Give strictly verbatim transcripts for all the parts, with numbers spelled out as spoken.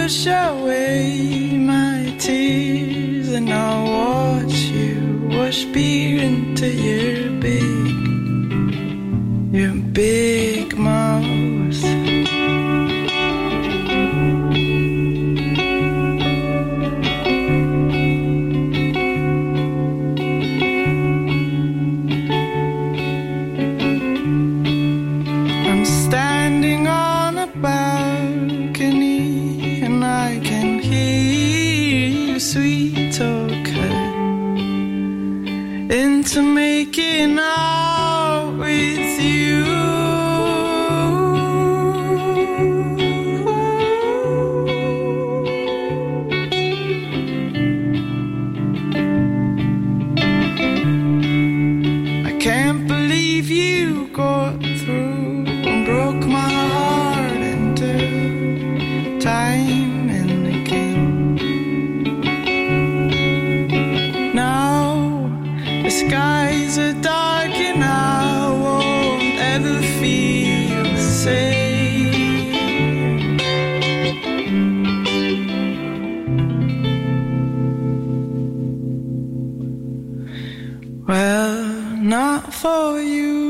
wash away my tears, and I'll watch you wash beer into your big, your big mouth. I'm standing on a balcony, and I can hear you sweet talking into making out with you. I can't believe you got through and broke my heart into time and again. Now the skies are dark and I won't ever feel the same. Well, not for you.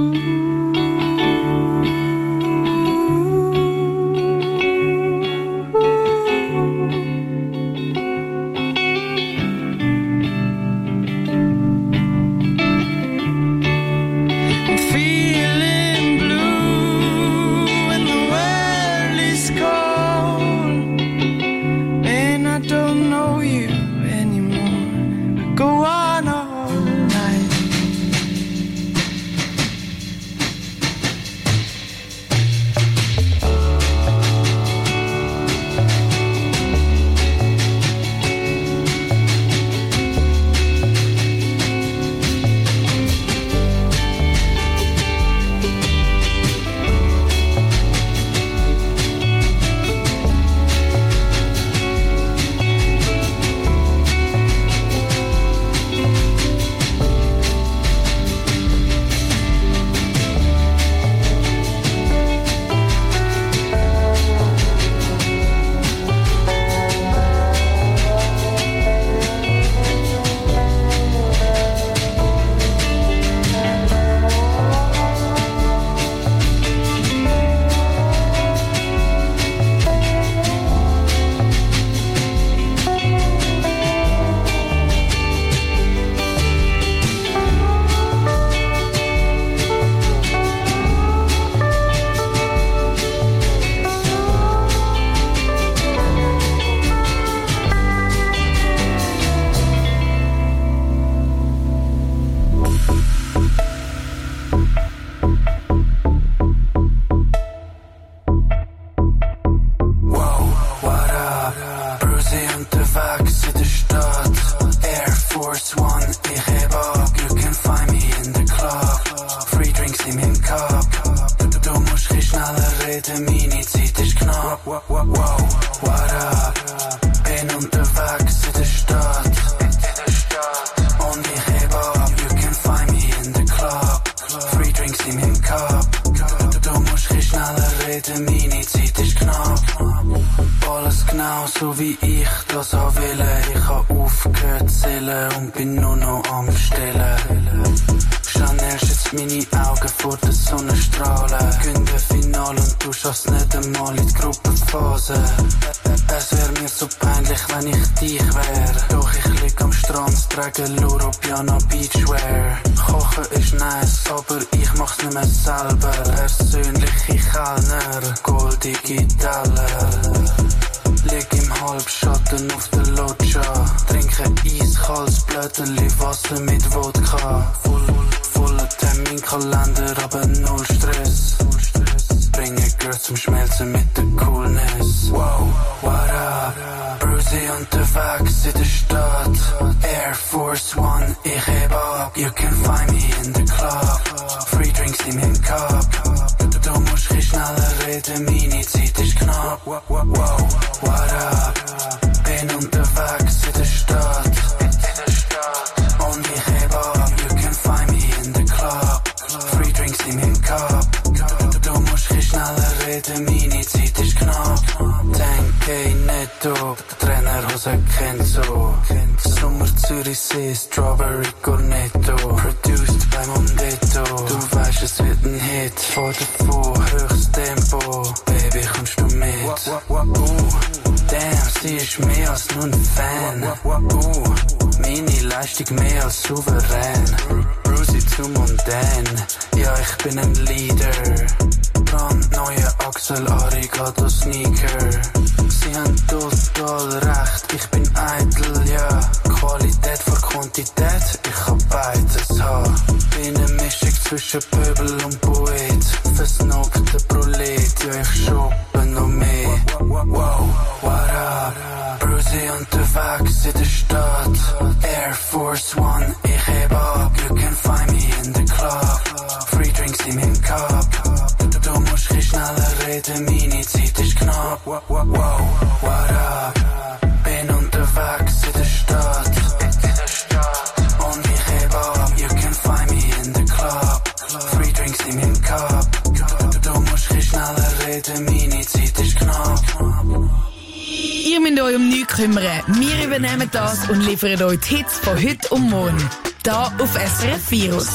I'm feeling blue and the world is cold, and I don't know you anymore. Go on all night. Europeana Beachwear. Kochen ist nice, aber ich mach's nicht mehr selber. Persönliche Kellner, goldige Teller. Lieg im Halbschatten auf der Loggia. Trinke eiskaltes Blöterli Wasser mit Wodka. Voll, voller Terminkalender, aber null Stress. Bringe Girls zum Schmelzen mit der Coolness. Wow, what up? Brucey unterwegs in der Stadt. Air Force One, ich heb ab. You can find me in the club. Free drinks in meinem Cup. Du, du musst viel schneller reden, meine Zeit ist knapp. Wow, what up? Bin unterwegs in der Stadt. Und ich heb ab. You can find me in the club. Free drinks in meinem Cup. Du, du musst viel schneller reden, meine Zeit ist knapp. Denke nicht. Netto. Trainerhose Kenzo. Sommer Zürichsee, Strawberry Cornetto. Produced bei Mondetto. Du weißt, es wird ein Hit. Vor davor, höchstes Tempo. Baby, kommst du mit? Uh, damn, sie ist mehr als nur ein Fan. Uh, meine Leistung mehr als souverän. Brucey zu mondän. Ja, ich bin ein Leader. Brandneue Axel Arigato Sneaker. Sie haben total recht, ich bin eitel, ja. Qualität vor Quantität, ich kann beides haben. Bin eine Mischung zwischen Pöbel und Poet. Versnobter Prolet, ja ich shoppe noch mehr. Wow, what up? Brucey unterwegs in der Stadt. Air Force One, ich heb ab. You can find me in the club. Free drinks in meinem Cup. Du musst ein schneller reden, meine Zeit ist knapp. Wow, what up? Bin unterwegs in der Stadt. Und ich heb ab. You can find me in the club. Free drinks in meinem Cup. Du musst ein schneller reden, meine Zeit ist knapp. Ihr müsst euch um nichts kümmern. Wir übernehmen das und liefern euch die Hits von heute und morgen. Da auf S R F Virus.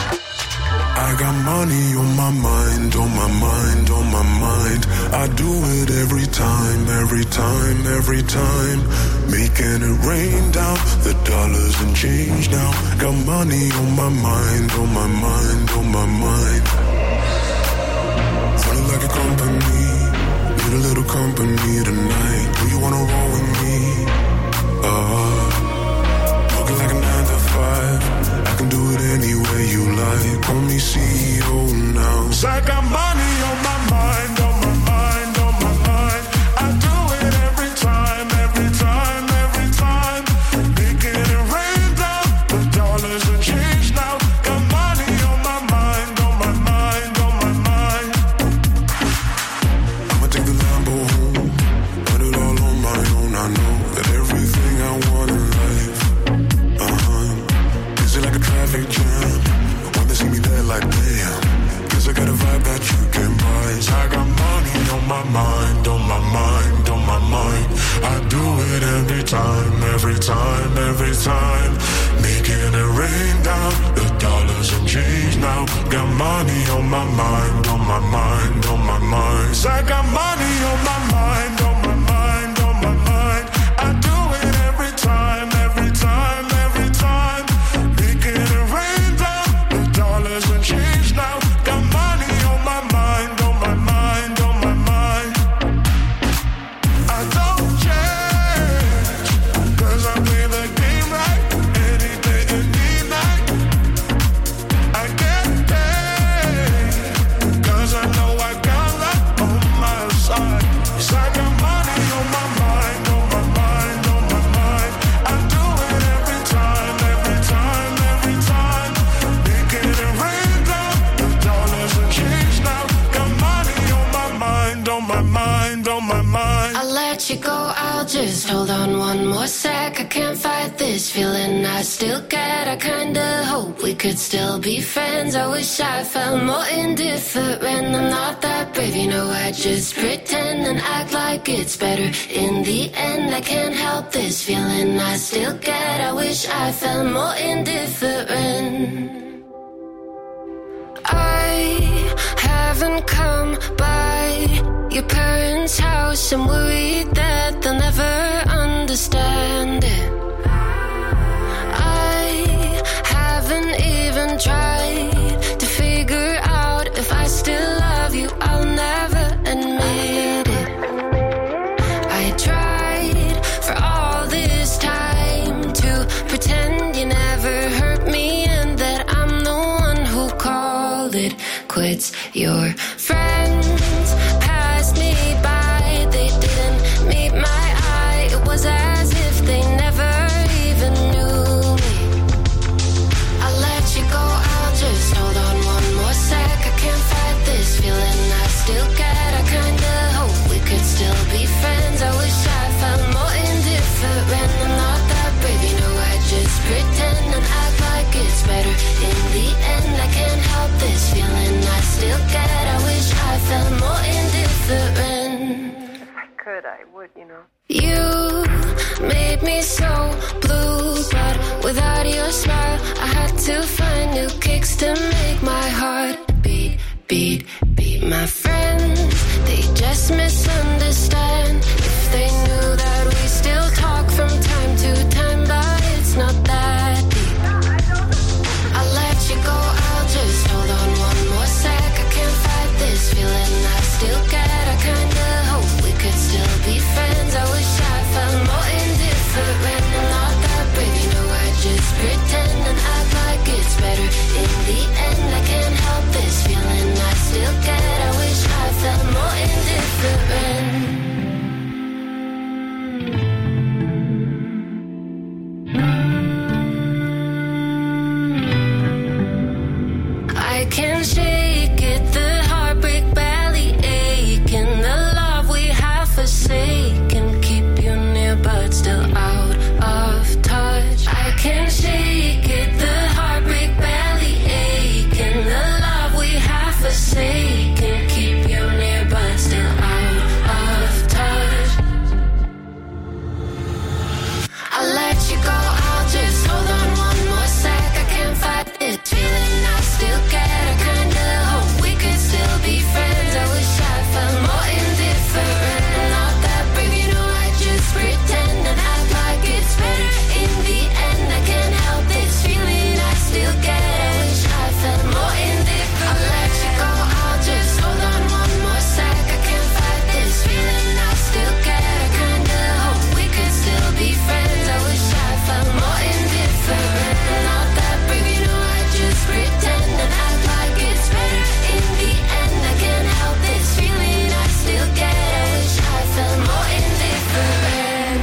I got money on my mind, on my mind, on my mind. I do it every time, every time, every time. Making it rain down, the dollars and change now. Got money on my mind, on my mind, on my mind. Feeling like a company, need a little company tonight. Do you wanna roll with me? Uh, working like a nine to five. I can do it any way you like. Call me C E O now. 'Cause I got money on my mind, on my mind, on my mind. I do it every time, every time, every time. Making it rain down, the dollars and change now. Got money on my mind, on my mind, on my mind. I'ma take the Lambo home, put it all on my own. I know that everything I want in life, uh-huh, like a traffic jam. When they see me there like damn, guess I got a vibe that you can buy. I got money on my mind, on my mind, on my mind. I do it every time, every time, every time. Making it rain down, the dollars and change now. Got money on my mind, on my mind, on my mind. I got money on my mind, on my mind, on my mind. I do it every time, every time, every time. Change now, got money on my mind, on my mind, on my mind. I don't change, 'cause I play the game right, any day, any night. I get paid, 'cause I know I got that on my side. 'Cause I got money on my mind, on my mind, on my mind. I do it every time, every time, every time. Making it rain. On my mind, on my mind. I'll let you go, I'll just hold on one more sec. I can't fight this feeling I still get. I kinda hope we could still be friends. I wish I felt more indifferent. I'm not that brave, you know, I just pretend and act like it's better. In the end, I can't help this feeling I still get. I wish I felt more indifferent. I haven't come by your parents' house. I'm worried that they'll never understand it. I haven't even tried to figure out if I still love you. I'll never admit it. I tried for all this time to pretend you never hurt me and that I'm the one who called it quits. Your friends passed me by, they didn't meet my eye. It was as if they never even knew me. I'll let you go, I'll just hold on one more sec. I can't fight this feeling I still get. I kinda hope we could still be friends. I wish I felt more indifferent. I'm not that brave, you know, I just pretend and act like it's better. In the end, I can't help this feeling I still get. I wish I felt more indifferent. could, I would, you know. You made me so blue, but without your smile, I had to find new kicks to make my heart beat, beat, beat. My friends, they just misunderstand. If they knew that we still talk from time to time, but it's not that deep. I'll let you go, I'll just hold on one more sec. I can't fight this feeling I still get. I kinda hope we could still be friends. I wish I felt more indifferent and not that brave. You know, I just pretend and act like it's better. In the end, I can't help this feeling I still get. I wish I felt more indifferent. I can shake it, the heartbreak belly aching, the love we have forsaken, keep you near but still out of touch. I can shake it, the heartbreak belly aching, the love we have forsaken, keep you near but still out of touch. I'll let you go, I'll just hold on one more sec. I can't fight this feeling I still get. I kinda hope we could still be friends. I wish I felt more indifferent and not that brave. You know, I just pretend and act like it's better. In the end, I can't help this feeling I still get. I wish I felt more indifferent. I'll let you go, I'll just hold on one more sec. I can't fight this feeling I still get. I kinda hope we could still be friends. I wish I felt more indifferent and not that brave. You know, I just pretend and act like it's better. In the end, I can't help this feeling I still get. I wish I felt more indifferent.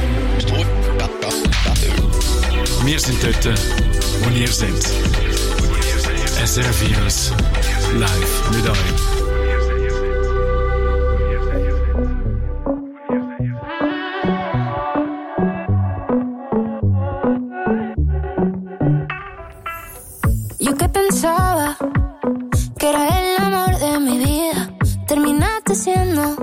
Wir sind dort, wo ihr seid. S R F Virus live mit euch. Yo que pensaba que era el amor de mi vida, terminaste siendo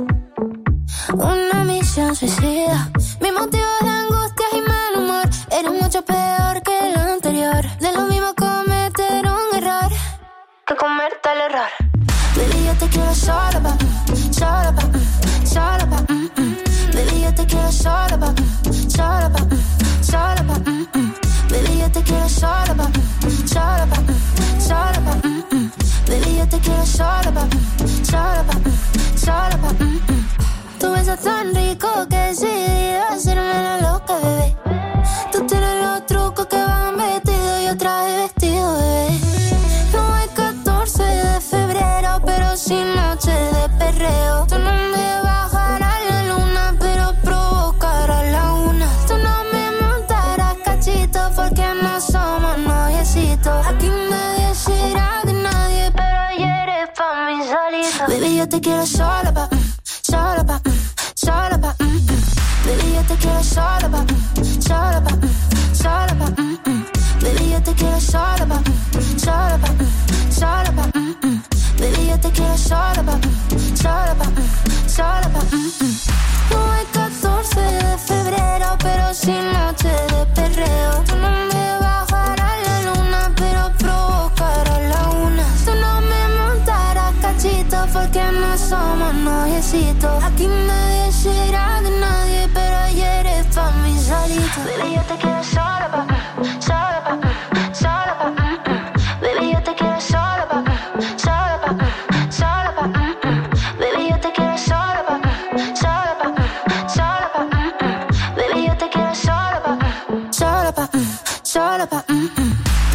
una misión suicida. Mi motivo de angustia y mal humor era mucho peor que el anterior. De lo mismo cometer un error que comerte el error. Baby, yo te quiero solo pa', mm, solo pa', mm, solo pa', mm, mm. Baby, yo te quiero solo pa', mm, solo pa', mm, solo pa', mm, mm. Baby, yo te quiero solo pa', mm, solo pa', mm, solo pa', mm, mm. Baby, yo te quiero solo pa', mm, solo pa', mm, solo pa', mm, mm. Tu beso tan rico que decidí hacerme la loca, bebé. Tú tienes los trucos que van vestidos y yo traje vestido, bebé. No hay catorce de febrero, pero sin noche de perreo. Tú no me bajarás la luna, pero provocarás la una. Tú no me montarás cachito porque no somos noviecitos. Aquí nadie será de nadie, pero ayer es pa' mí solito. Baby, yo te quiero sola pa', mm, sola pa', mm, sola pa', mm, mm. Baby, yo te quiero sola pa', mm, sola pa', mm, sola pa', mm, mm. Baby, yo te quiero sola pa', mm, sola pa', mm, sola pa', mm, mm. Baby, yo te quiero sola pa', mm, sola pa', mm, sola pa', mm, mm. No hay catorce de febrero, pero sin noche de perreo. Tú no me bajarás la luna, pero provocarás la una. Tú no me montarás cachito porque no somos noviecitos. Aquí nadie será de nadie, pero ayer es pa' mí solito. Baby, yo te quiero sola pa', mm, sola pa', mm, sola pa', mm, mm. Baby, yo te quiero sola pa', mm, sola pa', mm, sola pa', mm, mm. Baby, yo te quiero sola pa', mm, sola pa', mm, sola pa', mm, mm. Baby, yo te quiero sola pa', mm, sola pa', mm, sola pa', mm, mm.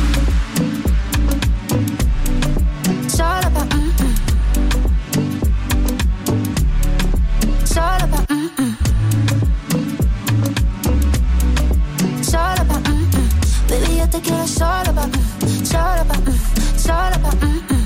Sola pa', mm, mm. Sola pa', mm, mm. Sola pa', mm, mm. Baby, yo te quiero sola pa', mm, sola pa', mm, sola pa', mm, mm.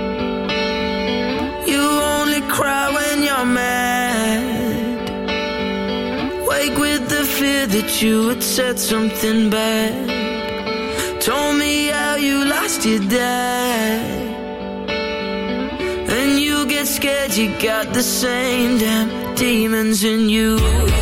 You only cry when you're mad. that you had said something bad. Told me how you lost your dad. And you get scared, you got the same damn demons in you.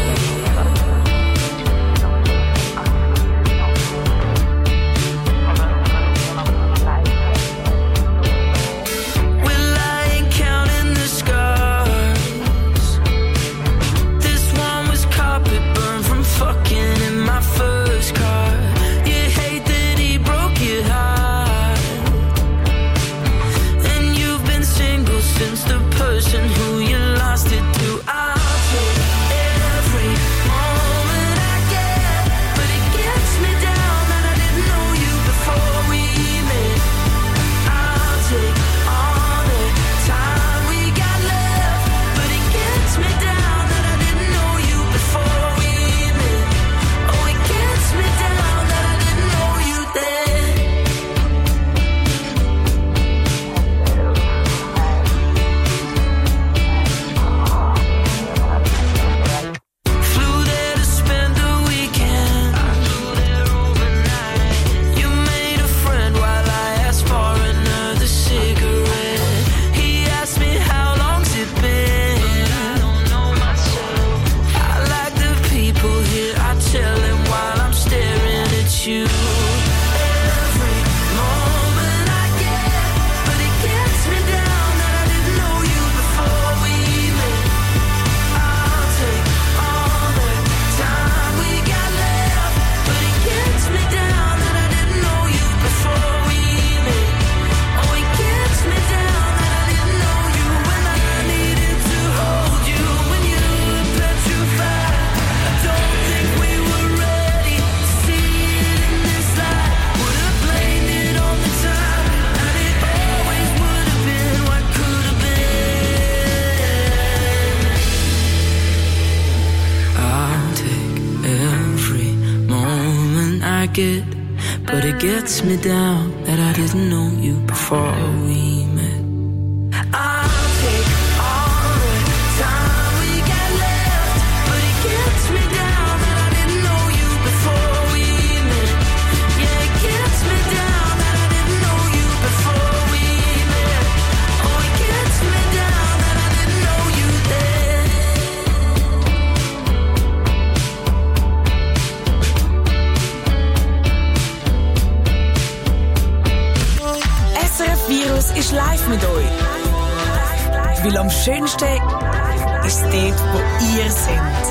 Who you lost it to, I'll take every moment I get, but it gets me down that I didn't know you before we met. I'll take all the time we got left, but it gets me down that I didn't know you before we met. Oh, it gets me down that I didn't know you then. You every moment I get, but it gets me down that I didn't know you before we met. I'll take all the time we got left, but it gets me down that I didn't know you before we met. Oh, it gets me down that I didn't know you when I needed to hold you, when you were petrified. I don't think we were ready to see this light. Would have blamed it on the time, and it always would have been what could have been. I'll take every moment I get, but it gets me down that I didn't know you before we met. I'll take all the time we got left, but it gets me down that I didn't know you before we met. Yeah, it gets me down that I didn't know you before we met. Oh, it gets me down that I didn't know you then. S R F Virus ist live mit euch. Weil am schönsten ist dort, wo ihr seid.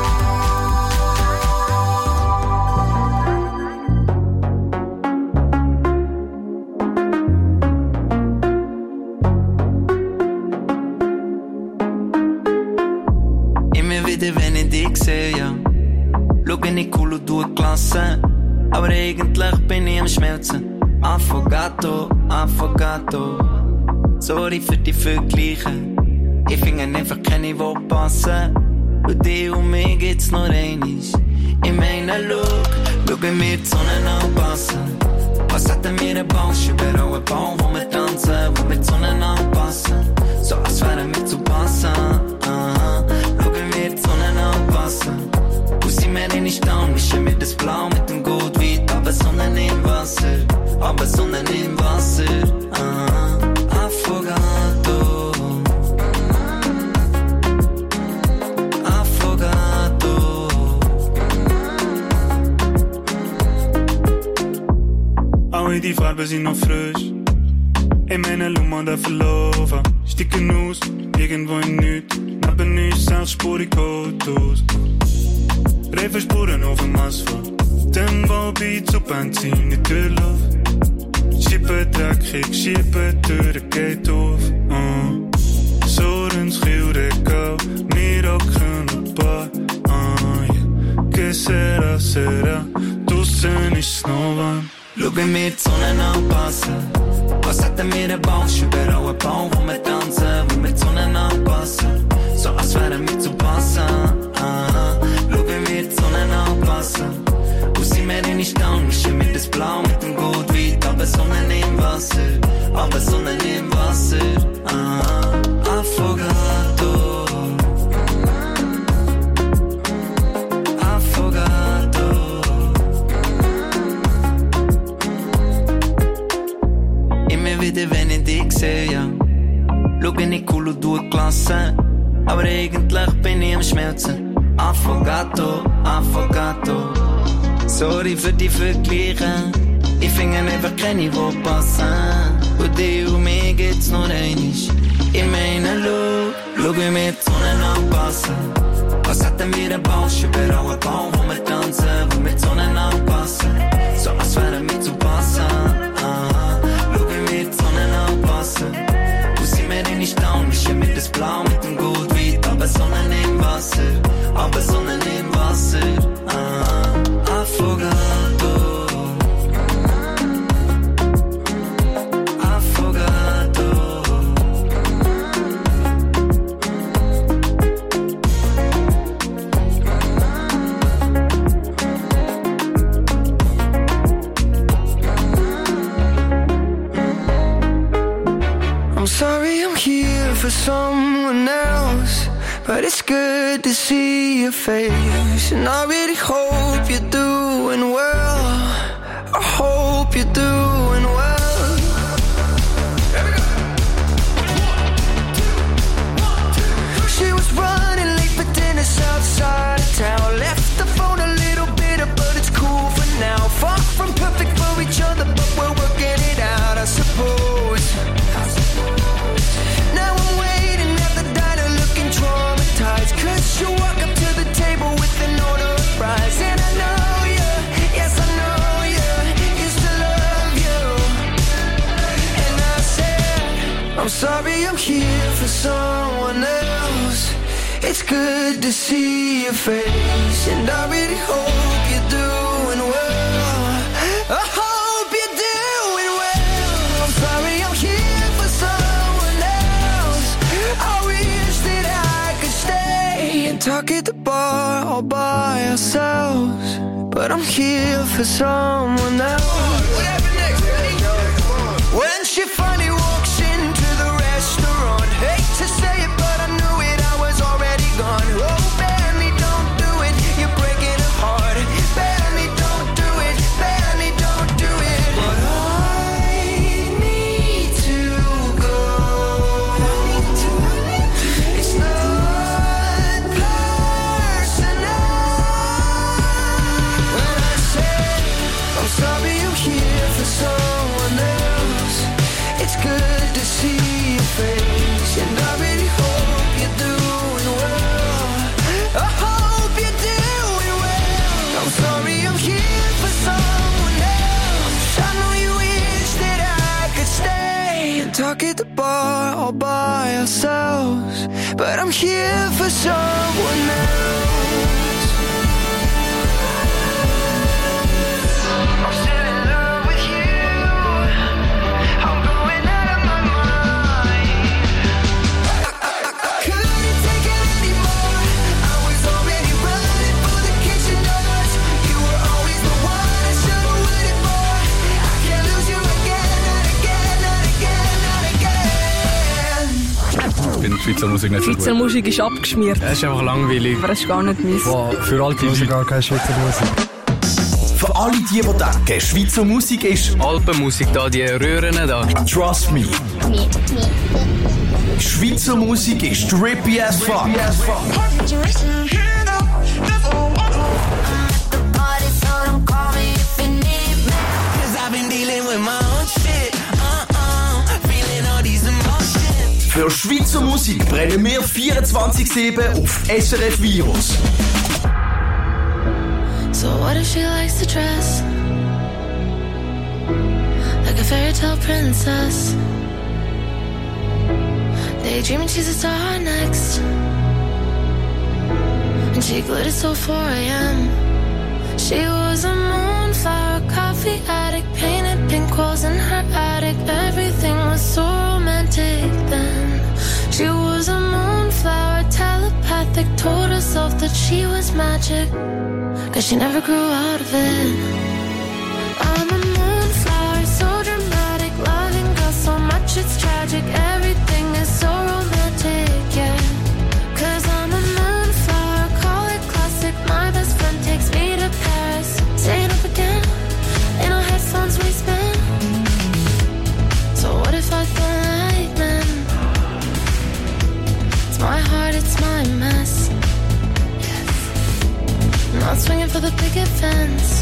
Immer wieder, wenn ich dich sehe, ja, schau ich cool und du klasse, aber eigentlich bin ich am Schmelzen. Affogato, Affogato. Sorry für die Vergleiche. Ich finde einfach keine, die passen. Und die und mir geht's nur einig. Ich meine, look, schau wie mir die Sonne anpassen. Was hat denn mir ein Bausch? Überall ein Baum, wo wir tanzen, wo wir die Sonne anpassen. So als wären wir zu passen. Aha. Schau wie mir die Sonne anpassen. Wo sie mir nicht down, mischen wir das Blau mit dem Goldwein. Aber Sonne im Wasser. Aber Sonne im Wasser, ah, Affogato, Affogato. Alle die Farben sind noch frisch. In meiner Lummer verlaufen. Sticken aus, irgendwo in nichts. Neben uns sechsspurig Autos. Reifenspuren auf dem Asphalt. Dem Wallbeat zu Benzin in die Luft. Schippen dreckig, schippen, Türe geht auf. Uh. So ein Schildegal, wir rocken ein paar. Uh, yeah. Que sera, sera, draussen ist's noch warm. Schau wie mir die Sonne anpassen. Was hat denn mir ein Bausch? Überall ein Baum, wo wir tanzen, wo wir die Sonne anpassen. So als wären wir zu passen. Aha. Schau wie mir die Sonne anpassen. Wo sie mir nicht down, mischen wir das Blau mit dem Goldwein. Aber Sonne im Wasser, aber Sonne im Wasser. Ah, Affogato, Affogato. cool und du eine Klasse. Aber eigentlich bin ich am Schmelzen. Affogato, Affogato. Sorry für die Vergleiche. Ich finde einfach keine, die passen. Und dir und mir geht's nur einig. Ich meine, schau, schau wie wir die Sonne anpassen. Was hätten wir einen Bausch über alle Baum, wo wir tanzen, wo wir die Sonne anpassen. So als wären wir zu passen. Aha. Schau wie wir die Sonne anpassen. Wo sind wir in die Staun, mischen mit das Blau, mit dem Goldwein. Aber Sonne im Wasser, aber Sonne im Wasser. Aha. Affogato. For someone else, but it's good to see your face. And I really hope you're doing well. I hope you're doing well. She was running late for dinner outside of town. Left the phone a little bitter, but it's cool for now. Far from perfect for each other, but we're working it out, I suppose. Now I'm waiting at the diner looking traumatized. Cause you walk up to the table with an order of fries. And I know you, yes I know you, used to love you. And I said, I'm sorry I'm here for someone else. It's good to see your face. And I really hope you're doing well. I hope you're doing well. I'm sorry I'm here for someone else. I wish that I could stay and talk at the bar all by ourselves. But I'm here for someone else. What happened next? When she finally walks into the restaurant, hate to say it, but I knew it, I was already gone. Oh, Benny, don't do it, you're breaking her heart. Benny, don't do it, Benny, don't do it. But I need to go. It's not personal. When I said, I'm sorry I'm here for someone else. It's good to see your face. And I really hope you're doing well. I hope you're doing well. I'm sorry I'm here for someone else. I know you wish that I could stay and talk at the bar all by ourselves. But I'm here for someone else. I'm still in love with you. I'm going out of my mind. I, I, I couldn't take it anymore. I was already running for the kitchen doors. You were always the one I should have waited for. I can't lose you again, not again, not again, not again. Ich finde die Schweizer Musik nicht so Schweizer gut. Musik ist abgeschmiert. Es ist einfach langweilig. Aber es ist gar nicht meins. Wow, für alte Leute. Gar keine Schweizer Musik. Für alle die, die denken, Schweizer Musik ist Alpenmusik da, die Röhren da. Trust me. Schweizer Musik ist trippy as fuck. Für Schweizer Musik brennen wir vierundzwanzig sieben auf S R F Virus. So what if she likes to dress like a fairy tale princess, daydreaming she's a star next, and she glittered till four a.m. She was a moonflower, coffee addict, painted pink walls in her attic. Everything was so romantic then. She was a moonflower, telepathic, told herself that she was magic, cause she never grew out of it. I'm a moonflower, so dramatic, loving girl so much it's tragic. Everything is so romantic, yeah. Cause I'm a moonflower, call it classic. My best friend takes me to Paris, staying up again in our headphones we spin. So what if I feel like them? My heart, it's my mess. Not swinging for the picket fence.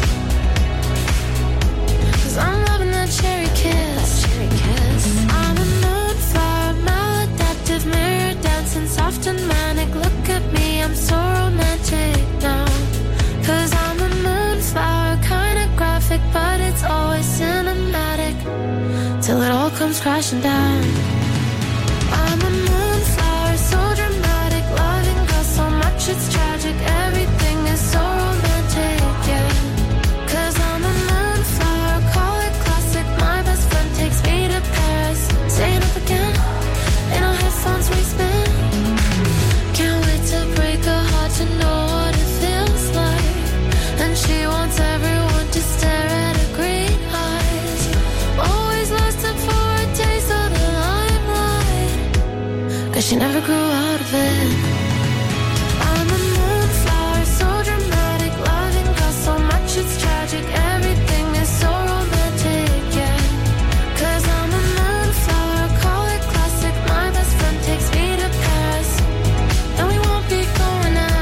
Cause I'm loving that cherry kiss. That cherry kiss. I'm a moonflower, maladaptive, mirror dancing, soft and manic. Look at me, I'm so romantic now. Cause I'm a moonflower, kinda graphic, but it's always cinematic. Till it all comes crashing down. I'm a moonflower, so dramatic, loving girl so much it's tragic. Everything is so romantic, yeah. Cause I'm a moonflower, call it classic. My best friend takes me to Paris. Staying up again, in our headphones we spin. Can't wait to break her heart to know what it feels like. And she wants everyone to stare at her green eyes. Always lasting for a taste of the limelight. Cause she never grew out of it. I'm a moonflower, so dramatic, loving girl so much it's tragic. Everything is so romantic, yeah. Cause I'm a moonflower, call it classic. My best friend takes me to Paris. And we won't be going out.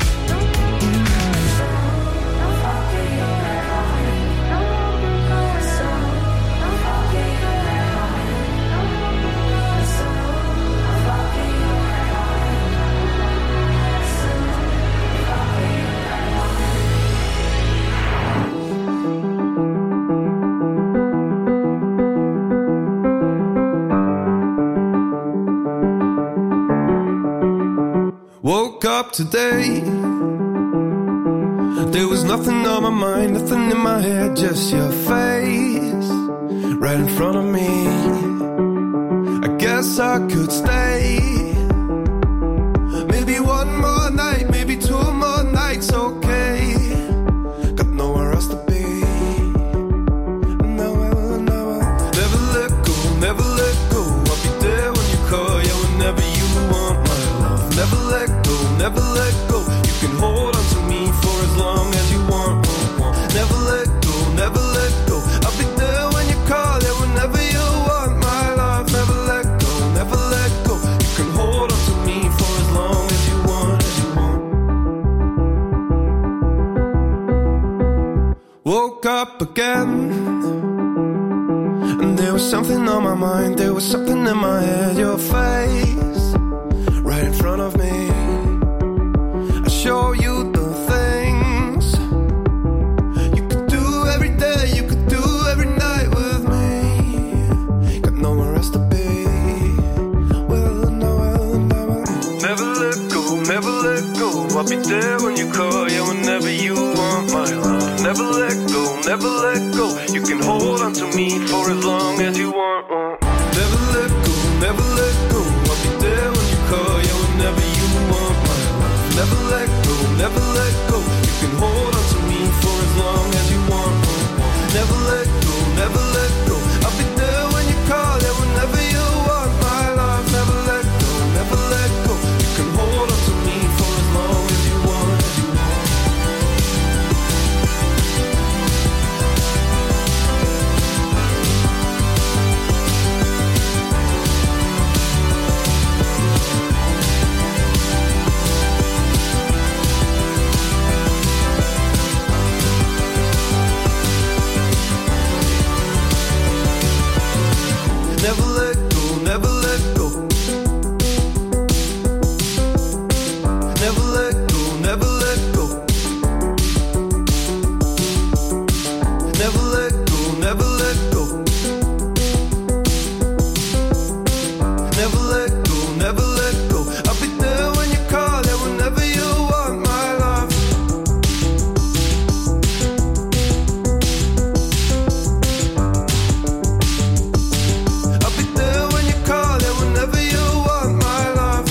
Woke up today, there was nothing on my mind, nothing in my head, just your face right in front of me. I guess I could stay, maybe one more night, maybe two more nights, okay. Got nowhere else to be. No, I'll, no, I'll never let go, never let go. I'll be there when you call, yeah, whenever you want my love. Never let go, never let go. You can hold on to me for as long as you want. Never let go, never let go. I'll be there when you call, yeah, whenever you want my love. Never let go, never let go. You can hold on to me for as long as you want, as you want. Woke up again, and there was something on my mind, there was something in my head. Your face right in front of me. I show you the things you could do every day, you could do every night with me. Got nowhere else to be. Well, no, well, no, well. Never let go, never let go. I'll be there when you call, yeah, whenever you want my love. Never let go, never let go. You can hold on to me for as long as you want. Never let go, never let go. I'll be there when you call, yeah, whenever you want my love. Never let go, never let go. You can hold on to me for as long as you want. Never let go, never let go. I'll be there when you call, yeah, whenever you want my love. Never let go, never let go. You can hold on to me for as long as you want, as you want. Never let go, never let go. Never let go, never let go. Never let go, never let go. Never let go, never let go. I'll be there when you call, yeah, whenever you want my love. I'll be there when you call, yeah, whenever you want my love.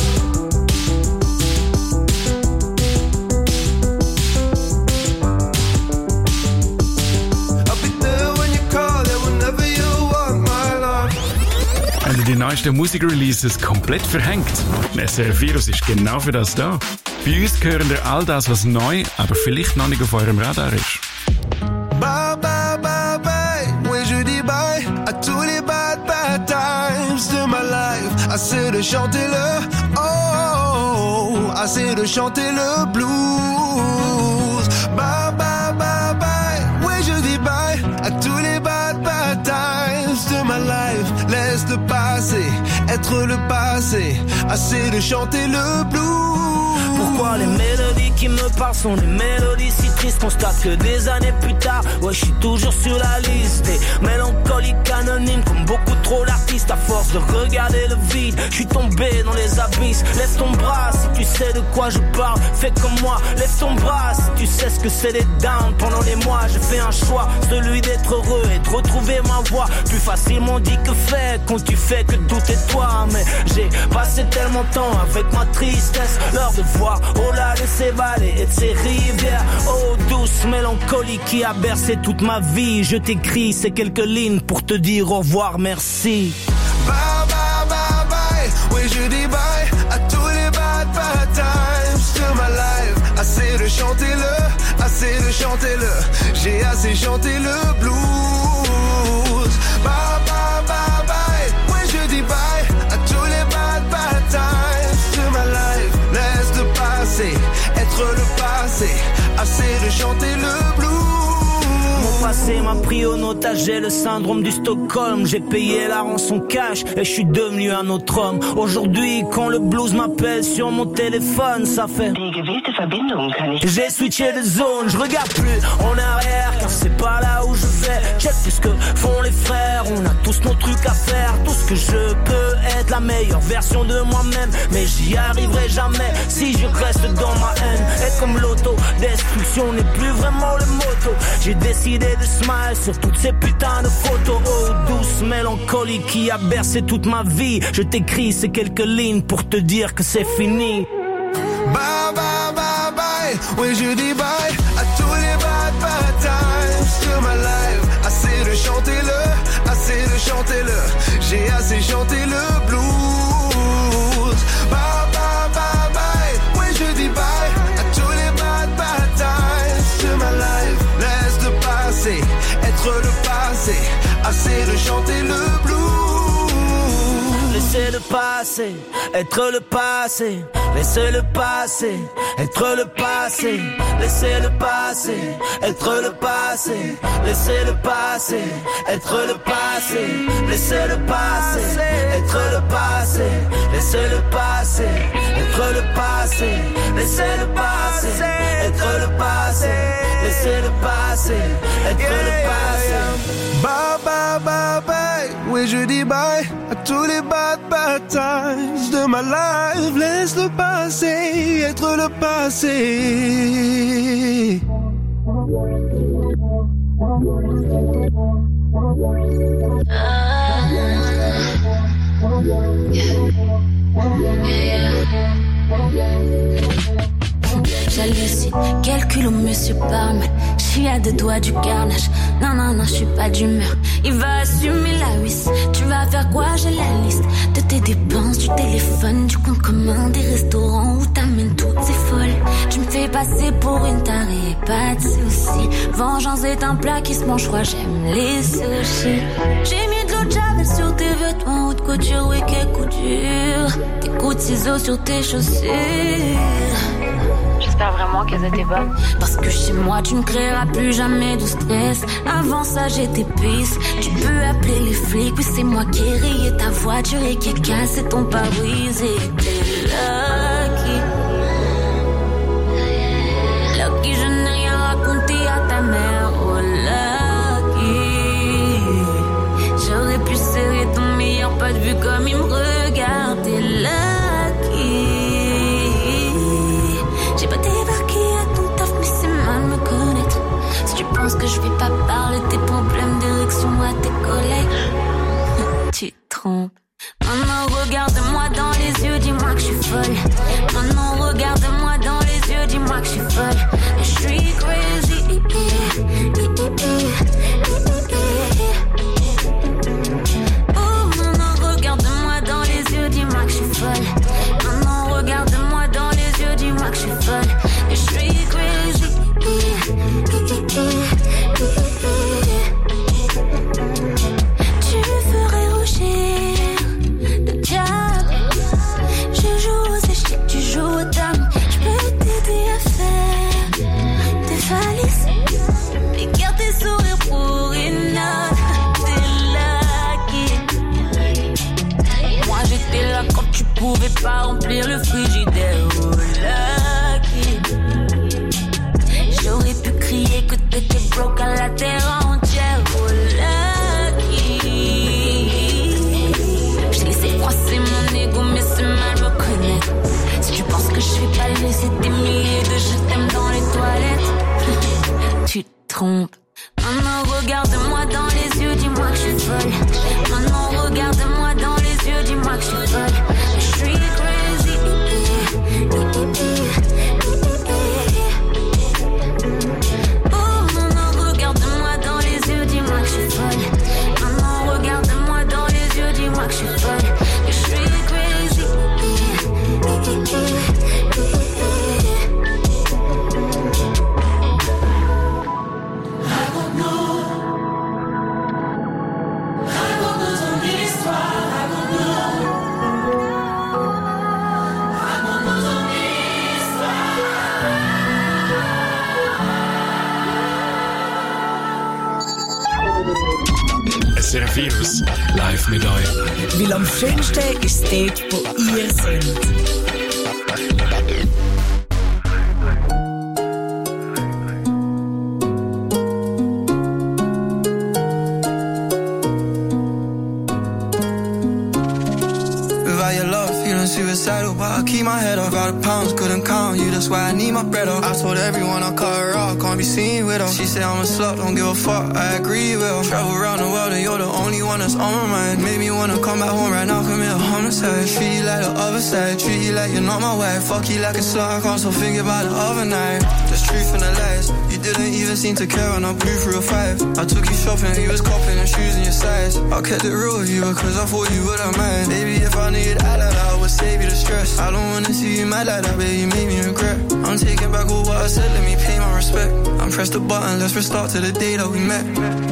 I'll be there when you call, yeah, whenever you want my love. Haben die neuesten Musikreleases komplett verhängt? S R F Virus ist genau für das da. Bei uns hören ihr all das, was neu, aber vielleicht noch nicht auf eurem Radar ist. Bye, bye, bye, bye. Oui, je dis bye à tous les bad, bad times de ma life. Assez de chanter le oh, oh, assez de chanter le blues. Bye bye bye bye, ouais je dis bye à tous les bad bad times de ma life. Laisse le passé être le passé, assez de chanter le blues. Pourquoi les mélodies qui me parlent sont des mélodies si tristes? Constate que des années plus tard, ouais je suis toujours sur la liste. Des mélancoliques anonymes comme beaucoup trop d'artistes. À force de regarder le vide, je suis tombé dans les abysses. Lève ton bras si tu sais de quoi je parle. Fais comme moi, lève ton bras si tu sais ce que c'est les downs. Pendant des mois j'ai fait un choix, celui d'être heureux et de retrouver ma voix. Plus facilement dit que fait quand tu fais que douter de toi. Mais j'ai passé tellement de temps avec ma tristesse, l'heure de voir au-delà de ces vallées et de ces rivières. Oh douce mélancolie qui a bercé toute ma vie. Je t'écris ces quelques lignes pour te dire au revoir, merci. Bye bye bye bye, oui je dis bye à tous les bad bad times de ma life. Assez de chanter le, assez de chanter le, j'ai assez chanté le blues. Bye bye bye bye, oui je dis bye à tous les bad bad times de ma life. Laisse le passé être le passé, assez de chanter le blues. Mon passé m'a pris au otage, j'ai le syndrome du Stockholm. J'ai payé la rançon cash et je suis devenu un autre homme. Aujourd'hui quand le blues m'appelle sur mon téléphone, ça fait j'ai switché de zone, je regarde plus en arrière car c'est pas là où je vais. Check tout ce que font les frères, on a tous nos trucs à faire. Tout ce que je peux être la meilleure version de moi-même, mais j'y arriverai jamais si je reste dans ma haine. Et comme l'auto-destruction n'est plus vraiment le motto, j'ai décidé de smile sur toutes ces putains de photos. Oh douce mélancolie qui a bercé toute ma vie. Je t'écris ces quelques lignes pour te dire que c'est fini. Bye bye bye bye, oui je dis bye à tous les bad bad times de ma life. Assez de chanter le, assez de chanter le, j'ai assez chanté le blues. Bye bye bye bye, oui je dis bye à tous les bad bad times de ma life. Laisse le passé être le passé, assez de chanter le blues. Laissez le passé être le passé, laissez le passé être le passé, laissez le passé être le passé, laissez le passé être le passé, laissez le passé être le passé, laissez le passé être le passé, laissez le passé être le passé, laissez le passé être le passé. Bye bye bye bye, oui je dis bye à tous les bad bad times de ma life. Laisse le passé être le passé. J'hallucine, calcule au monsieur par mal. J'suis à deux doigts du carnage. Non, non, non, j'suis pas d'humeur. Il va assumer la huisse. Tu vas faire quoi? J'ai la liste de tes dépenses, du téléphone, du compte commun, des restaurants où t'amènes toutes ces folles. Tu me fais passer pour une tarée, pas de soucis. Vengeance est un plat qui se mange froid, j'aime les sushis. J'ai mis de l'eau de javel sur tes vêtements, haute couture, oui, quel coup dur. Tes coups de ciseaux sur tes chaussures. J'espère vraiment qu'elles étaient bonnes. Parce que chez moi tu ne créeras plus jamais de stress. Avant ça j'étais pisse. Tu peux appeler les flics. Puis c'est moi qui ai rayé ta voiture et qui ai cassé ton pare-brise. Et t'es lucky. Lucky, je n'ai rien raconté à ta mère. Oh lucky. J'aurais pu serrer ton meilleur pote vu comme il me regarde. T'es lucky. J'ai pas débarqué à ton taf, mais c'est mal me connaître. Si tu penses que je vais pas parler de tes problèmes d'érection à tes collègues, tu te trompes. Maman, regarde-moi dans les yeux, dis-moi que remplir le frigidaire. Oh lucky. J'aurais pu crier que t'étais broke à la terre entière. Oh lucky. J'ai laissé froisser mon ego, mais c'est mal me connaître. Si tu penses que je vais pas laisser des milliers de je t'aime dans les toilettes, tu te trompes. Maintenant regarde-moi dans les yeux, dis-moi que je suis folle. Maintenant regarde-moi dans les yeux, dis-moi que je suis folle. Je suis crazy. Oh, maintenant regarde-moi dans les yeux, dis-moi que je suis folle. Maintenant regarde-moi dans les yeux, dis-moi que je suis folle. Je suis crazy. S R F Virus live mit euch. Weil am schönsten ist es dort, wo ihr seid. Suicidal, but I keep my head up. Out of pounds, couldn't count you, that's why I need my bread up. I told everyone I cut her off, can't be seen with her. She said I'm a slut, don't give a fuck, I agree with her. Travel around the world and you're the only one that's on my mind. Made me wanna come back home right now, commit a homicide. Treat you like the other side, treat you like you're not my wife. Fuck you like a slut, I can't still think about the other night. There's truth in the lies, you didn't even seem to care when I blew through a five. I took you shopping, you was copping and shoes in your size. I kept it real with you because I thought you wouldn't mind. Baby, if I knew you'd act like that, I would save you the stress. I don't wanna see you mad like that, baby, you made me regret. I'm taking back all what I said, let me pay my respect. I'm press the button, let's restart to the day that we met.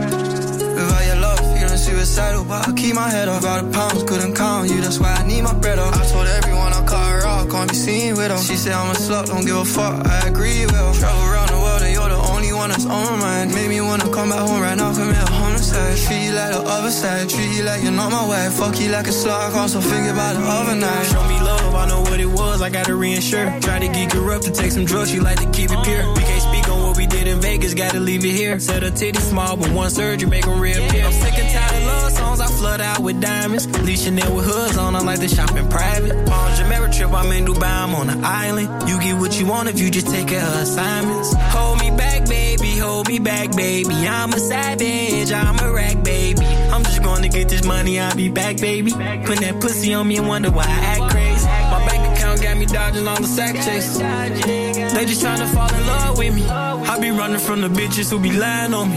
Without your love, feeling suicidal, but I keep my head up. Out of pounds, couldn't count you, that's why I need my bread up. I told everyone I cut her off, can't be seen with her. She said I'm a slut, don't give a fuck, I agree with her. Travel around the world and you're the only one that's on my mind. Made me wanna come back home right now, commit a homicide. Treat you like the other side, treat you like you're not my wife. Fuck you like a slut, I can't still think about the other night. Show me love, I know what it was, I gotta reinsure. Try to geek her up to take some drugs, she like to keep it pure. We can't speak on what we did in Vegas, gotta leave it here. Said her titty small, but one surgery make them reappear. I'm sick and tired of love songs, I flood out with diamonds. Leave Chanel with hoods on, I like to shop in private. On Jamaica trip, I'm in Dubai, I'm on the island. You get what you want if you just take care of assignments. Hold me back, baby, hold me back, baby. I'm a savage, I'm a rag, baby. I'm just gonna get this money, I'll be back, baby. Put that pussy on me and wonder why I act crazy. My bank account got me dodging all the sack chases. They just tryna fall in love with me. I be running from the bitches who be lying on me.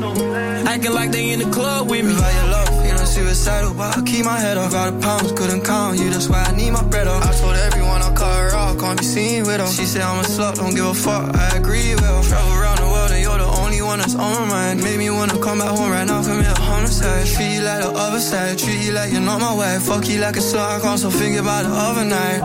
Acting like they in the club with me. Without your love, feeling suicidal, but I keep my head up. Out of pounds, couldn't count you, that's why I need my bread up. I told everyone I cut her off, can't be seen with her. She said I'm a slut, don't give a fuck, I agree with her. Travel around the world and you're the only one that's on my mind. Made me wanna come back home right now, commit a homicide. Treat you like the other side, treat you like you're not my wife. Fuck you like a slut, I can't still think about the other night.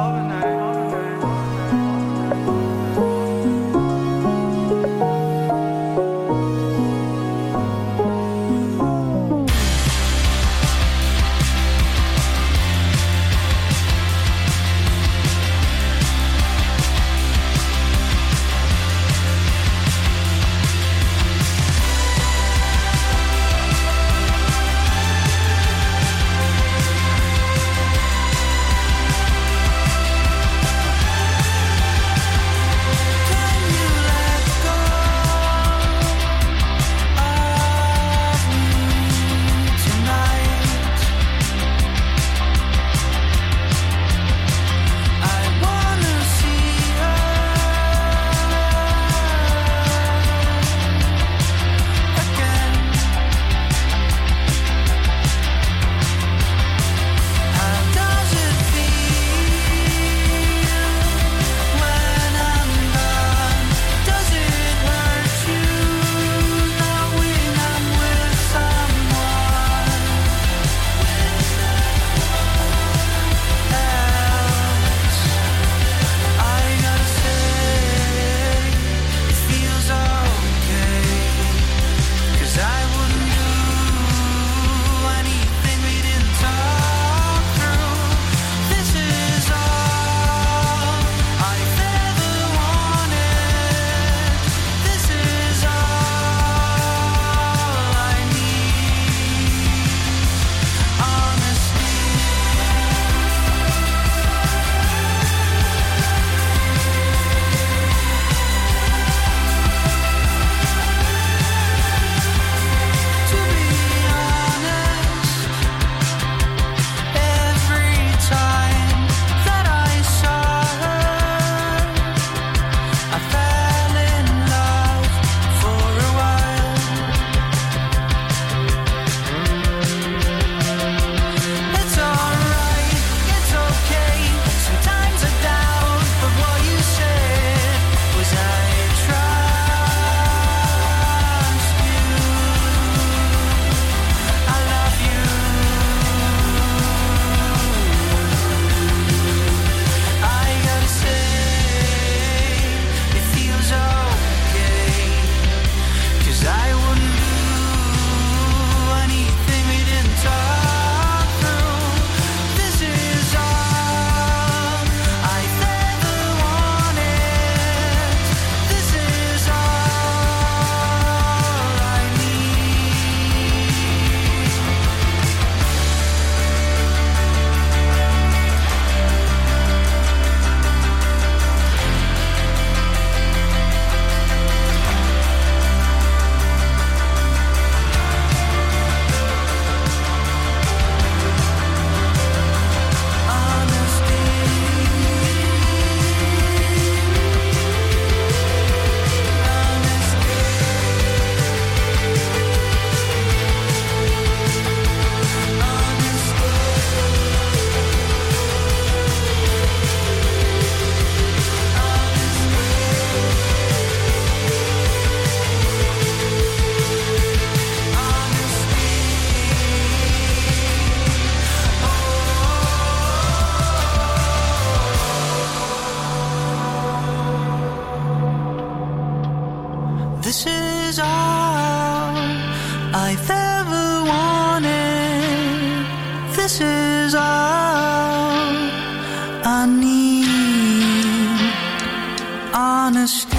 I've ever wanted. This is all I need. Honesty.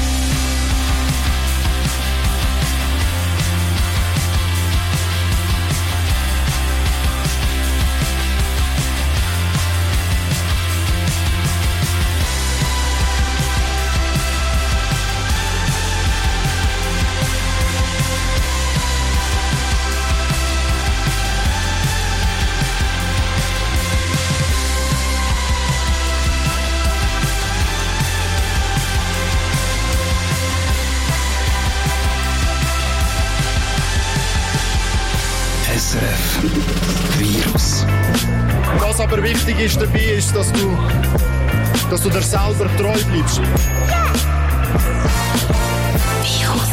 S R F Virus. Was aber wichtig ist dabei, ist, dass du, dass du dir selber treu bleibst. Virus.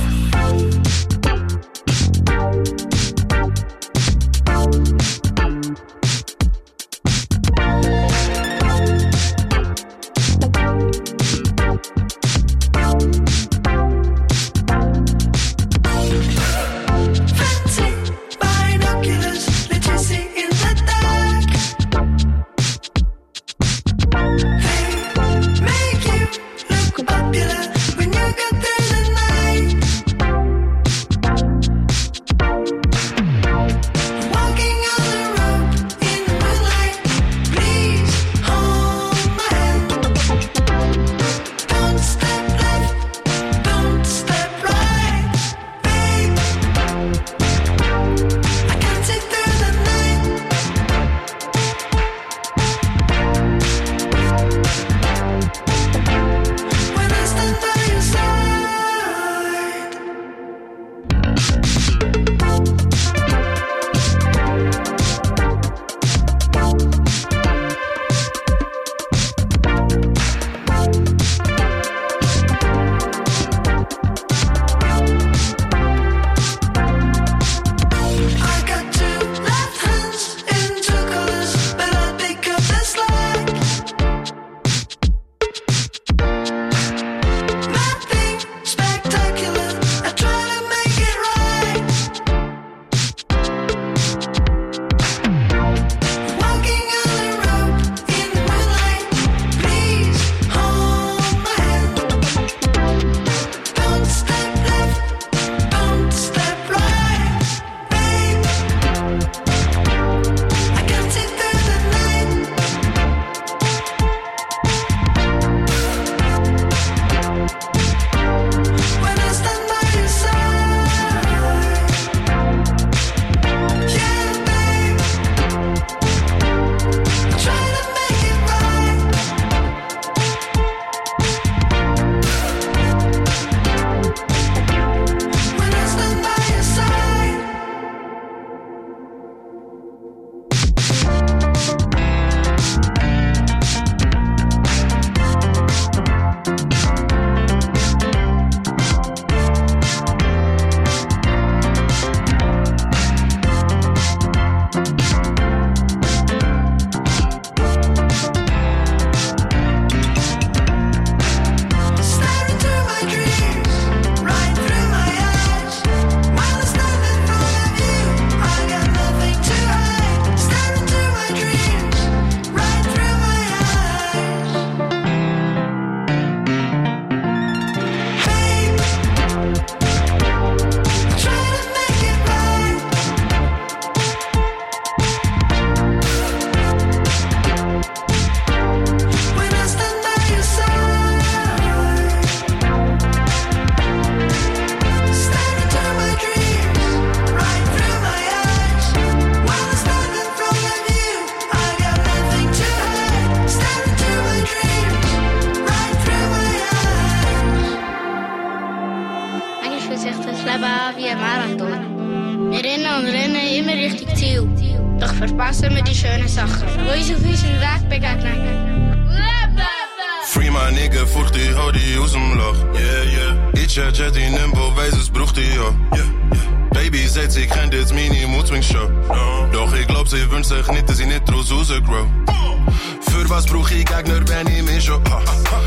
verpassen wir die schönen Sachen, die uns auf unserem Weg begegnen. Free my nigga, vocht die, hou die aus dem Loch. Yeah, yeah. Ich chat chat ihn im, wo weiß es braucht die, ja. Yeah, yeah. Baby sagt, sie kennt jetzt meine Moodswing-Show. No. Doch ich glaub, sie wünscht sich nicht, dass ich nicht draus rausgrow. Für was brauch ich Gegner, wenn ich mich schon... Man sagt,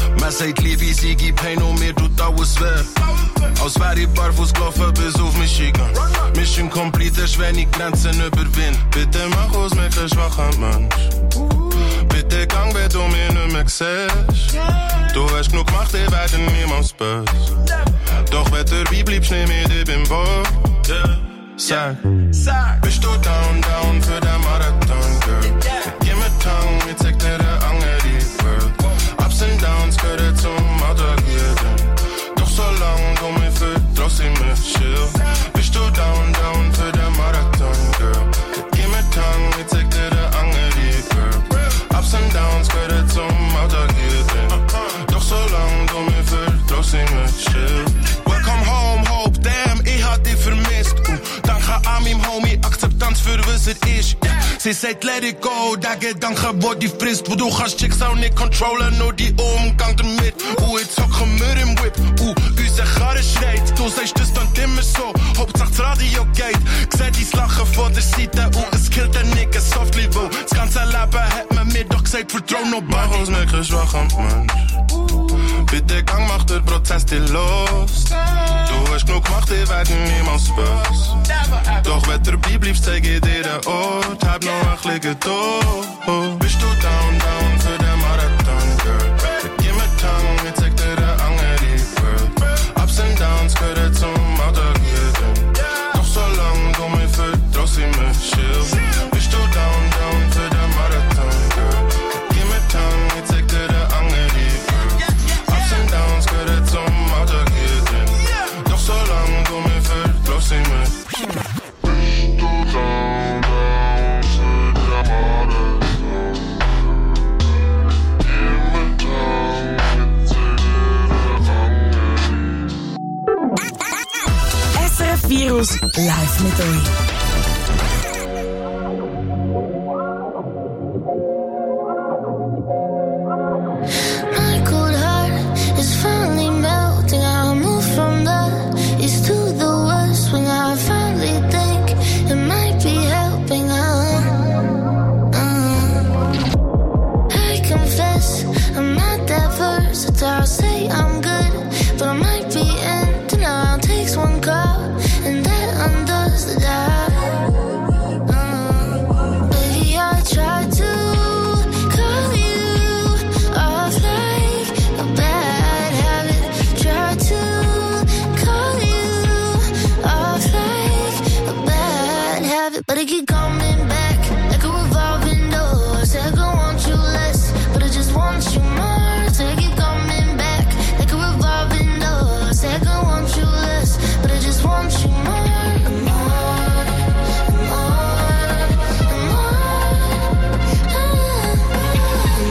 sagt Liebe, sie gibt Pain und mir tut alles weh. Als wäre ich barfuß gelaufen bis auf Michigan. Mission complete, erst wenn ich Grenzen überwinde. Bitte mach aus mich ein schwacher Mensch. Bitte gang, wenn du mich nicht mehr siehst. Du hast genug gemacht, ich werde niemals böse. Doch wenn du dabei bleibst, nehm ich dich beim Wort. Sag, bist du down, down für den Marathon, Girl? Gib mir Tang, ich zeig dir den andere World. Ups and Downs gehören zum Alltag jeden. Doch solange du mich vertraust, ich mich chill. Bist du down, down für den Marathon, Girl? Gib mir Tang, ich zeig dir den andere World. Ups and Downs gehören zum Alltag jeden. Doch solange du mich vertraust, ich mich chill. Welcome home, Hope, damn, ich hab dich vermisst. Uh, danke an meinem Homie, Akzeptanz für was es ist. Yeah. Sie sagt let it go, der Gedanke, wo die frisst. Wo du kannst Schicksal nicht controllen, nur die Umgang damit. Uh, jetzt hocken wir im Whip, uh, unser Karre schreit. Du sagst das dann immer so, Hauptsache das Radio geht. Seh dein Lachen von der Seite, uh, es killt den Nigga softly, wo. Das ganze Leben hat man mir doch gesagt, vertrau nobody. Mach aus mir kein schwacher Mensch. Bitte gang, mach den Prozess dir los. Du hast genug gemacht, ich werde niemals böse. Doch wenn du dabei bleibst, zeig ich dir den Ort. Hab noch ein bisschen Geduld. Bist du down, down für den Marathon, Girl? Gib mir Tang, ich zeig dir den andere World. Ups and Downs gehören zum Alltag jeden. Doch solange du mich vertraust, ich mich chill. Bist du down, down für den Marathon, Girl? Gib mir Tang, ich zeig dir den andere World. Ups and Downs gehören zum Alltag jeden. Doch solange du mich vertraust, ich mich chill. S R F Virus live mit euch. My cold heart is finally melting. I move from the east to the west when I finally think it might be helping. Uh, uh. I confess I'm not that versatile. I'll say I'm good, but I might be in denial. Takes one call and that undoes the doubt. Uh, baby, I tried to call you off like a bad habit. Tried to call you off like a bad habit, but I keep coming back like a revolving door. Said I want you less, but I just want you more. Said I keep coming back like a revolving door. Said I want you less, but I just want you more. And more, and more, and more. And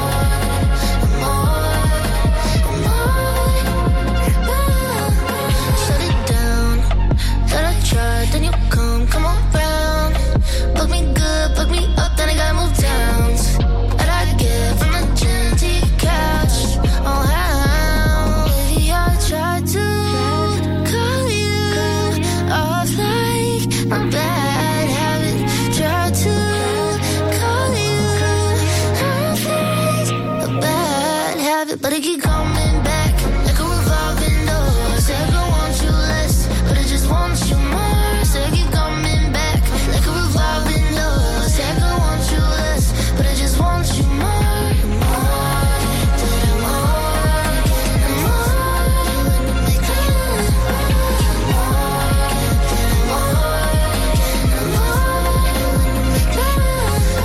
more, and more, and more. Shut it down. Thought I tried, then you come, come around. Book me good, book me up, then I gotta move down. How'd I get from the gym to your couch? Oh, how? Baby, I tried to call you off like a bad habit. Tried to call you off like a bad habit, but I keep coming back like a revolving door. Said I want you less, but I just want you more. Said I keep coming back like a revolving door. Said I want you less, but I just want you more.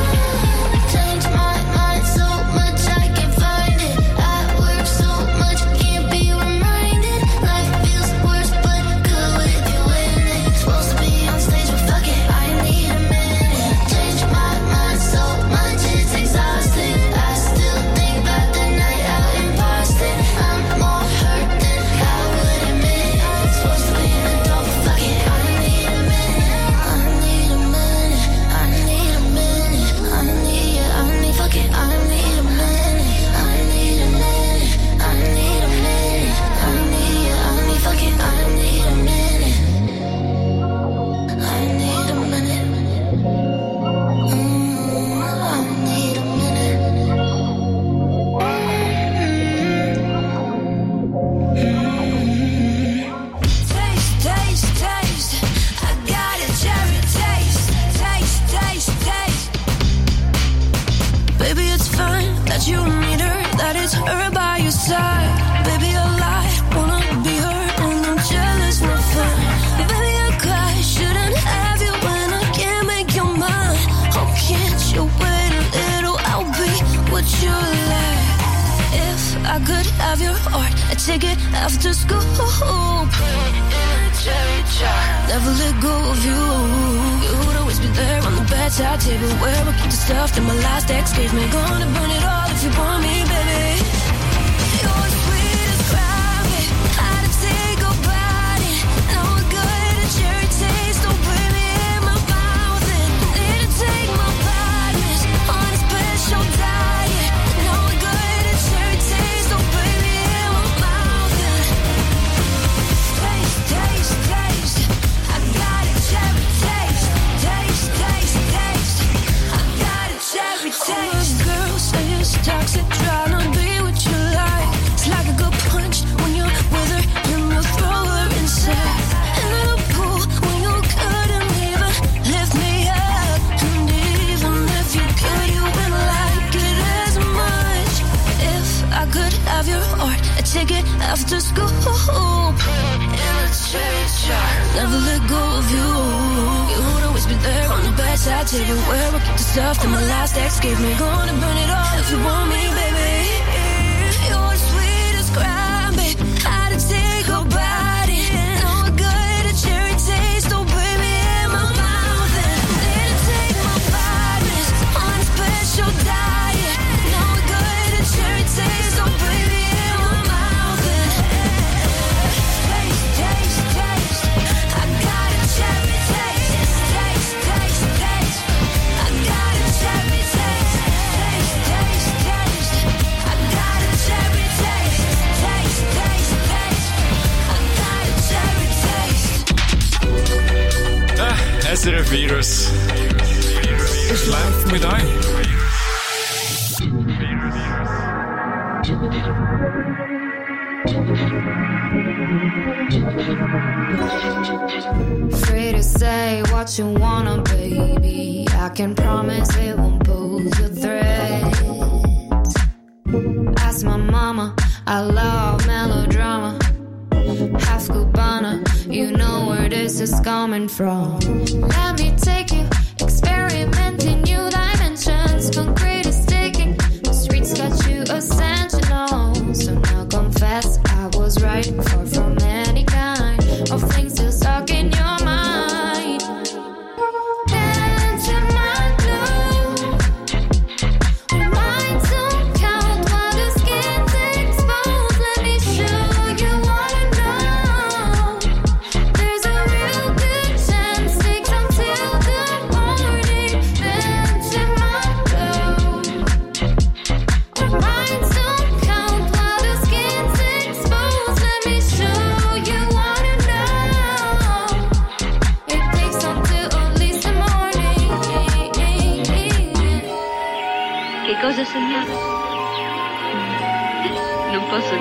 Change my mind so much I can't find it. I work so much her by your side. Baby, I lie, wanna be her, and I'm jealous, my fun. Baby, I cry, shouldn't have you when I can't make your mind. Oh, can't you wait a little? I'll be what you like. If I could have your heart, I'd take it after school. Never let go of you. You would always be there on the bedside table where we keep the stuff that my last ex gave me. Gonna burn it all if you want me, baby. You're sweet as crime, babe. How to take a bite. Now we're good at cherry taste. Don't bring me in my mouth. And need to take my vitamins on a special diet. Now we're good at cherry taste. Don't bring me in my mouth. And taste, taste, taste. I got a cherry taste. Taste, taste, taste. I got a cherry taste. Girls say it's toxic, try not be what you like. It's like a good punch when you're with her, then you'll throw her inside. And in a pool when you couldn't even lift me up. And even if you could, you wouldn't like it as much. If I could have your heart, I'd take it after school. In a cherry jar, never let go of you. You would always be there on the bedside table where I keep the stuff that my last ex gave me. Gonna burn it all if you want me, baby. You're sweet as crime, babe. How to take a bite. Now we're good at cherry taste. Don't bring me in my mouth. And need to take my vitamins on a special diet. Now we're good at cherry taste. Don't bring me in my mouth. And taste, taste, taste. I got a cherry taste. Taste, taste, taste. I got a cherry taste. Taste, taste, taste. I got a cherry taste. Taste, taste, taste. I got a cherry taste. Ah, S R F Virus. Es läuft mit euch. Free to say what you wanna, baby. I can promise it won't pose a threat. Ask my mama, I love melodrama. Half Cubana, you know where this is coming from. Let me take you, experimenting new dimensions. Concrete is taking, the streets got you essential. So now confess, I was right, far from any kind of things still stuck in your mind. Dance in my glow. Your mind don't count while the skin's exposed. Let me show you what I know. There's a real good chance, takes until the morning. Dance in my glow. Your mind don't count while the skin's exposed. Let me show you what I know. It takes until at least the morning. Che cosa ho sognato? Non posso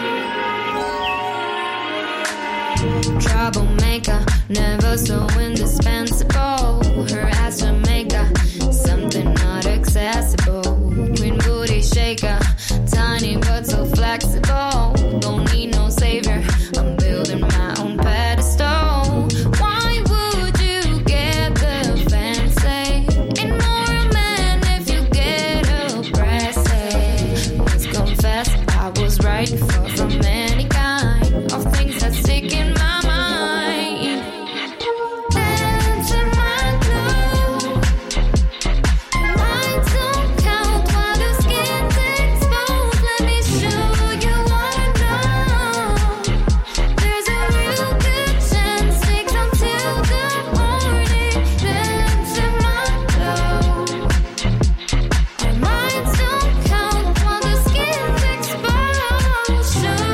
dirlo. Troublemaker, never so indispensable. Her ass Jamaica, something not accessible. Queen booty shaker, tiny but so flexible. Don't need no savior, I'm building my own pedestal. Why would you get the fancy? Ignore a man if you get oppressive. Let's confess, I was right, far from any kind of things that stick in my mind. Dance in my glow. Your mind don't count while the skin's exposed. Let me show you what I know. There's a real good chance, takes until the morning. Dance in my glow. Our minds don't count while the skin's exposed. Show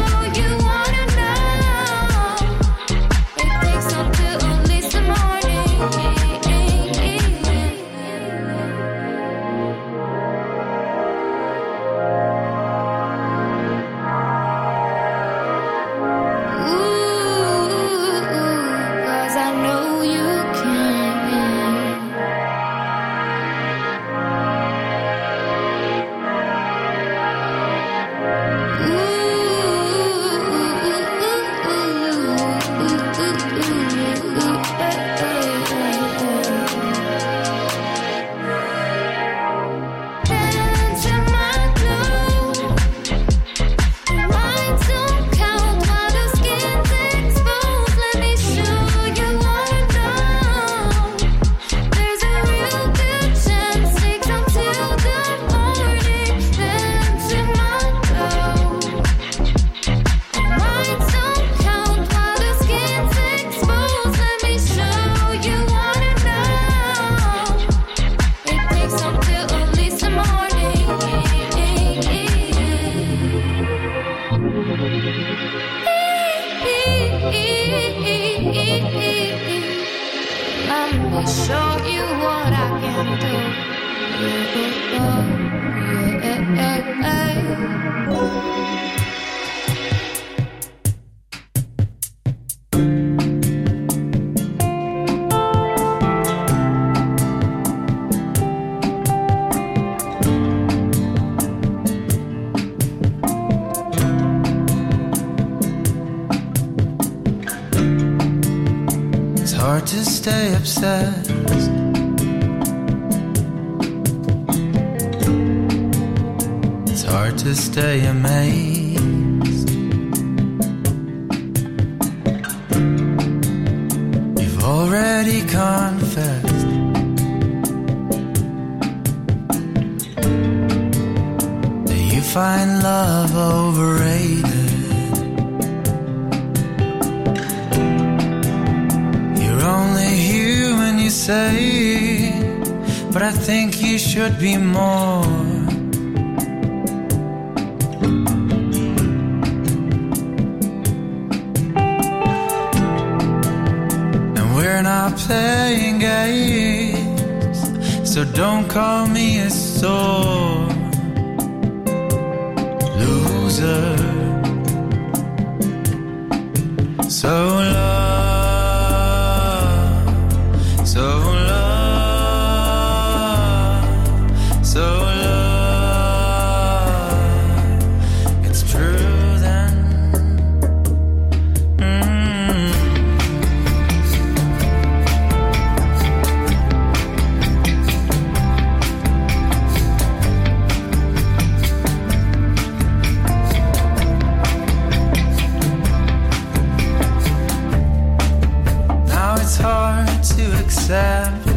me show you what I can do. Yeah, yeah, yeah, yeah. Hard to stay obsessed. It's hard to stay amazed. You've already confessed that you find love overrated. Only human, you say, but I think you should be more. And we're not playing games, so don't call me a sore loser. So love, so love, so love, it's true then. Mm. Now it's hard to accept